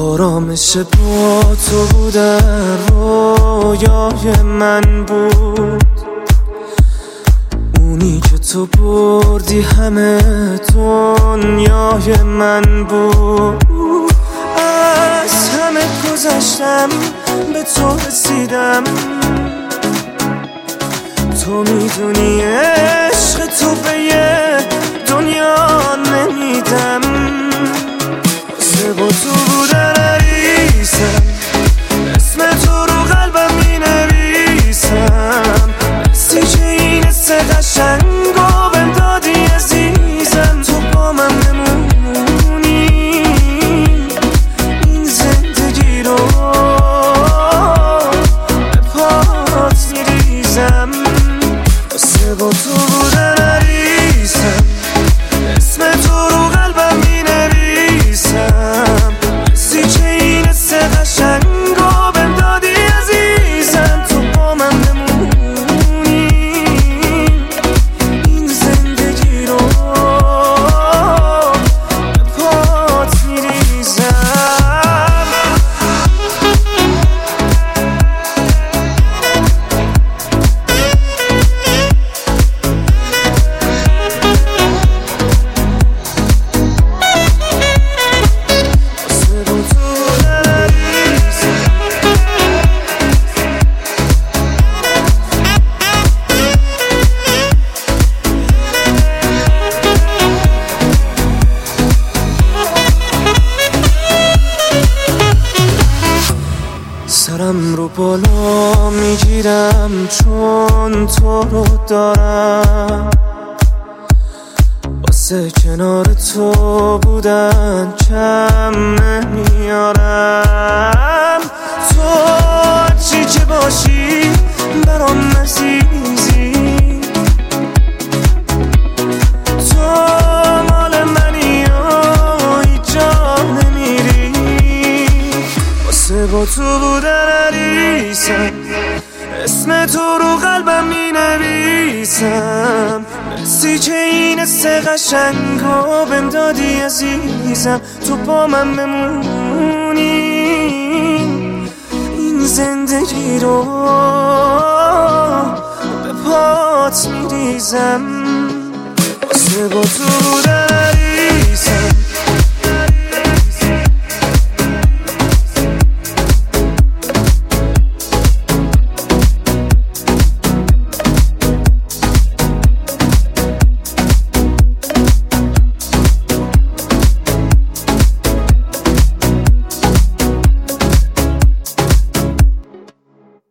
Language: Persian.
آرامش با تو بودن رویای من بود، اونی که تو بردی همه دنیای من بود. از همه گذشتم به تو رسیدم، تو میدونی عشق تو به یه دنیا نمیدم. واسه با تو بودن عریسم، اسم تو رو قلبم مینویسم. بسی که این حس قشنگو بهم دادی عزیزم، تو با من بمونی این زندگی رو به پات میریزم. واسه با تو بودن عریسم، اسم تو رو قلبم مینویسم. بسی که این حس قشنگو بهم دادی عزیزم، تو با من بمونی این زندگی رو به پات میریزم. سرم رو بالا میگیرم چون تو رو دارم، واسه کنار تو بودن کم نمیارم. تو هرچی که باشی برام عزیزی، تو مال منی و هیچ جا نمیری. واسه با تو بودن عریسم، اسم تو رو قلبم مینویسم. بسی که این حس قشنگو بهم دادی عزیزم، تو با من بمونی این زندگی رو به پات میریزم. واسه با تو بودن